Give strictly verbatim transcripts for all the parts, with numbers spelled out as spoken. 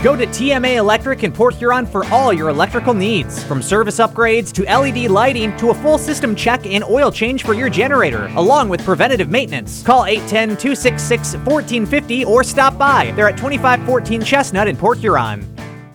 Go to T M A Electric in Port Huron for all your electrical needs. From service upgrades to L E D lighting to a full system check and oil change for your generator, along with preventative maintenance. Call eight one zero, two six six, one four five zero or stop by. They're at twenty-five fourteen Chestnut in Port Huron.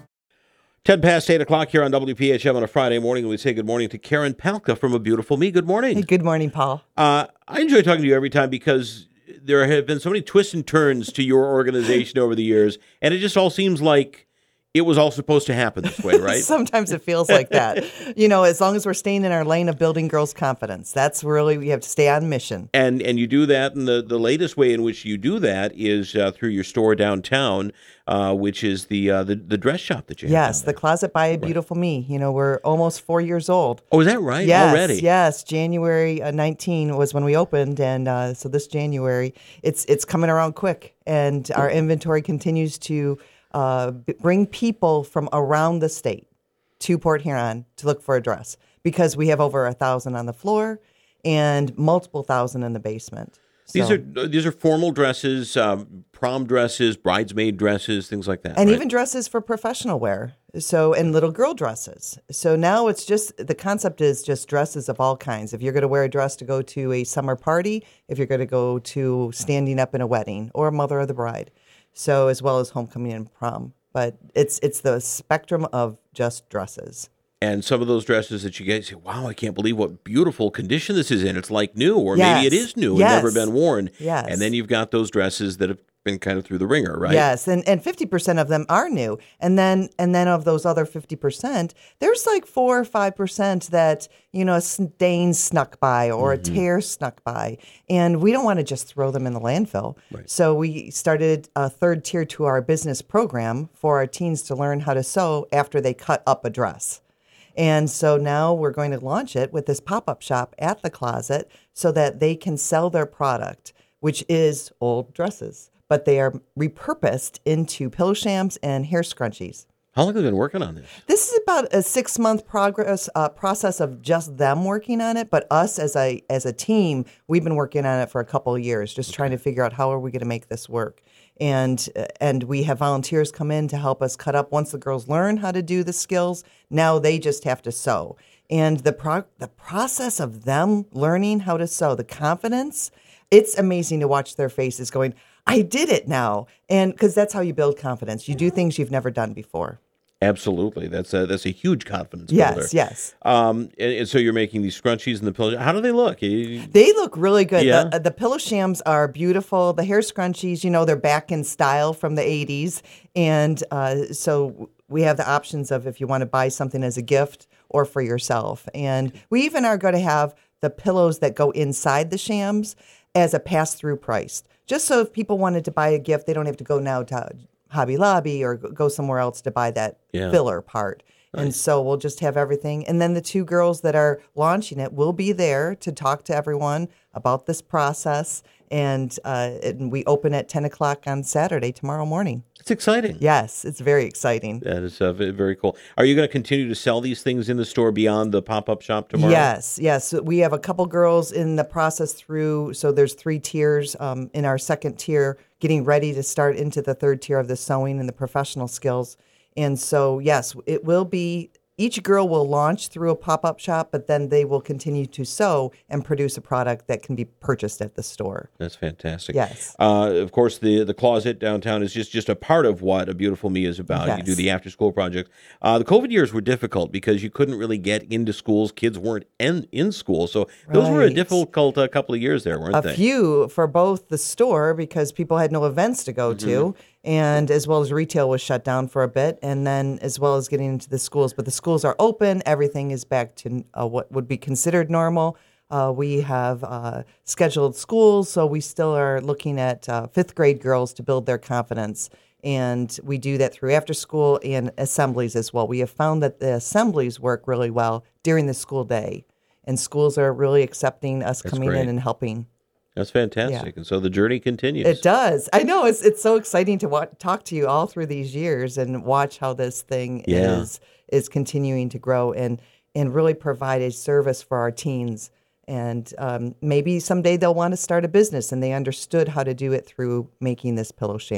ten past eight o'clock here on W P H M on a Friday morning. We say good morning to Karen Palka from A Beautiful Me. Good morning. Hey, good morning, Paul. Uh, I enjoy talking to you every time because there have been so many twists and turns to your organization over the years, and it just all seems like it was all supposed to happen this way, right? Sometimes it feels like that. You know, as long as we're staying in our lane of building girls' confidence, that's really, we have to stay on mission. And and you do that, and the, the latest way in which you do that is uh, through your store downtown, uh, which is the, uh, the the dress shop that you have. Yes, the Closet by A Beautiful right. Me. You know, we're almost four years old. Oh, is that right? Yes, already? Yes, January uh, nineteenth was when we opened, and uh, so this January, it's it's coming around quick, and our inventory continues to Uh, bring people from around the state to Port Huron to look for a dress because we have over a thousand on the floor and multiple thousand in the basement. So, these are these are formal dresses, um, prom dresses, bridesmaid dresses, things like that, and right? even dresses for professional wear. So and little girl dresses. So now it's just the concept is just dresses of all kinds. If you're going to wear a dress to go to a summer party, if you're going to go to standing up in a wedding or a mother of the bride. So as well as homecoming and prom, but it's it's the spectrum of just dresses. And some of those dresses that you get, you say, wow, I can't believe what beautiful condition this is in. It's like new, or yes. maybe it is new yes. and never been worn. Yes. And then you've got those dresses that have been kind of through the ringer, right? Yes, and and fifty percent of them are new. And then and then of those other fifty percent, there's like four or five percent that, you know, a stain snuck by or mm-hmm. a tear snuck by. And we don't want to just throw them in the landfill. Right. So we started a third tier to our business program for our teens to learn how to sew after they cut up a dress. And so now we're going to launch it with this pop-up shop at the Closet so that they can sell their product, which is old dresses, but they are repurposed into pillow shams and hair scrunchies. How long have you been working on this? This is about a six-month progress uh, process of just them working on it, but us as a as a team, we've been working on it for a couple of years, just okay. trying to figure out how are we going to make this work. And uh, and we have volunteers come in to help us cut up. Once the girls learn how to do the skills, now they just have to sew. And the pro- the process of them learning how to sew, the confidence, it's amazing to watch their faces going, I did it now. And because that's how you build confidence. You do things you've never done before. Absolutely. That's a, that's a huge confidence yes, builder. Yes, yes. Um, and, and so you're making these scrunchies and the pillow. How do they look? You, they look really good. Yeah? The, the pillow shams are beautiful. The hair scrunchies, you know, they're back in style from the eighties. And uh, so we have the options of if you want to buy something as a gift or for yourself. And we even are going to have the pillows that go inside the shams as a pass-through price. Just so if people wanted to buy a gift, they don't have to go now to Hobby Lobby or go somewhere else to buy that yeah. filler part. Nice. And so we'll just have everything. And then the two girls that are launching it will be there to talk to everyone about this process. And, uh, and we open at ten o'clock on Saturday, tomorrow morning. It's exciting. Yes, it's very exciting. That is uh, very cool. Are you going to continue to sell these things in the store beyond the pop-up shop tomorrow? Yes, yes. We have a couple girls in the process through, so there's three tiers um, in our second tier, getting ready to start into the third tier of the sewing and the professional skills. And so, yes, it will be, each girl will launch through a pop-up shop, but then they will continue to sew and produce a product that can be purchased at the store. That's fantastic. Yes. Uh, of course, the the Closet downtown is just, just a part of what A Beautiful Me is about. Yes. You do the after-school project. Uh, the COVID years were difficult because you couldn't really get into schools. Kids weren't in, in school. So those right. were a difficult uh, couple of years there, weren't a they? A few for both the store because people had no events to go mm-hmm. to, and as well as retail was shut down for a bit, and then as well as getting into the schools. But the schools are open. Everything is back to uh, what would be considered normal. Uh, we have uh, scheduled schools, so we still are looking at uh, fifth grade girls to build their confidence. And we do that through after school and assemblies as well. We have found that the assemblies work really well during the school day, and schools are really accepting us That's coming great. in and helping. That's fantastic. Yeah. And so the journey continues. It does. I know. It's it's so exciting to wa- talk to you all through these years and watch how this thing yeah. is is continuing to grow and, and really provide a service for our teens. And um, maybe someday they'll want to start a business, and they understood how to do it through making this pillow sham.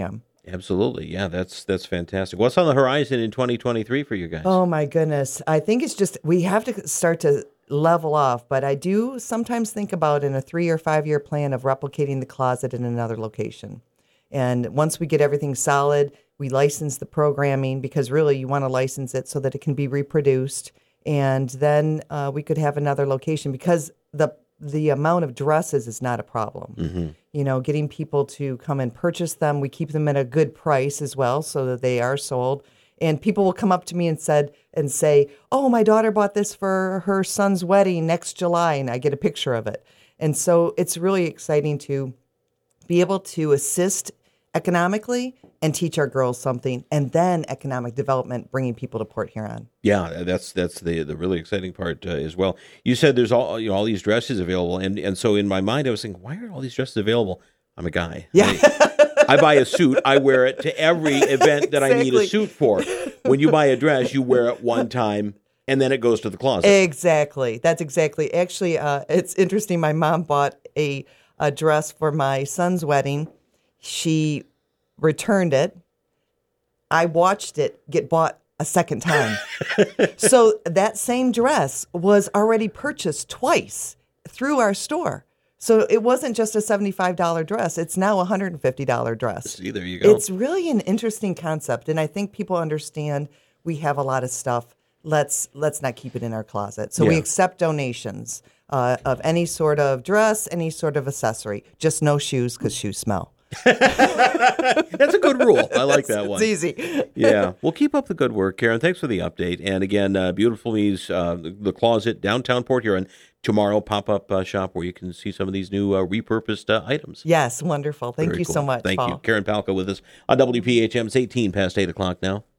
Absolutely. Yeah, that's that's fantastic. What's on the horizon in twenty twenty-three for you guys? Oh, my goodness. I think it's just we have to start to level off, but I do sometimes think about in a three or five year plan of replicating the closet in another location. And once we get everything solid, we license the programming because really you want to license it so that it can be reproduced. And then uh, we could have another location because the the amount of dresses is not a problem. Mm-hmm. You know, getting people to come and purchase them. We keep them at a good price as well so that they are sold. And people will come up to me and said and say, oh, my daughter bought this for her son's wedding next July, and I get a picture of it. And so it's really exciting to be able to assist economically and teach our girls something, and then economic development, bringing people to Port Huron. Yeah, that's that's the the really exciting part uh, as well. You said there's all you know all these dresses available, and and so in my mind I was thinking, why are all these dresses available? I'm a guy. Yeah. I, I buy a suit. I wear it to every event that Exactly. I need a suit for. When you buy a dress, you wear it one time, and then it goes to the closet. Exactly. That's exactly. Actually, uh, it's interesting. My mom bought a, a dress for my son's wedding. She returned it. I watched it get bought a second time. So that same dress was already purchased twice through our store. So it wasn't just a seventy-five dollars dress. It's now a one hundred fifty dollars dress. See, there you go. It's really an interesting concept, and I think people understand we have a lot of stuff. Let's let's not keep it in our closet. So we Yeah. accept donations uh, of any sort of dress, any sort of accessory. Just no shoes because shoes smell. That's a good rule. I like that one. It's easy. Yeah. Well, keep up the good work, Karen. Thanks for the update. And again, uh, Beautiful Me's, uh, the, the Closet, downtown Port Huron. Tomorrow, pop-up uh, shop where you can see some of these new uh, repurposed uh, items. Yes, wonderful. Thank Very you cool. so much, Thank Paul. you. Karen Palka with us on W P H M. It's eighteen past eight o'clock now.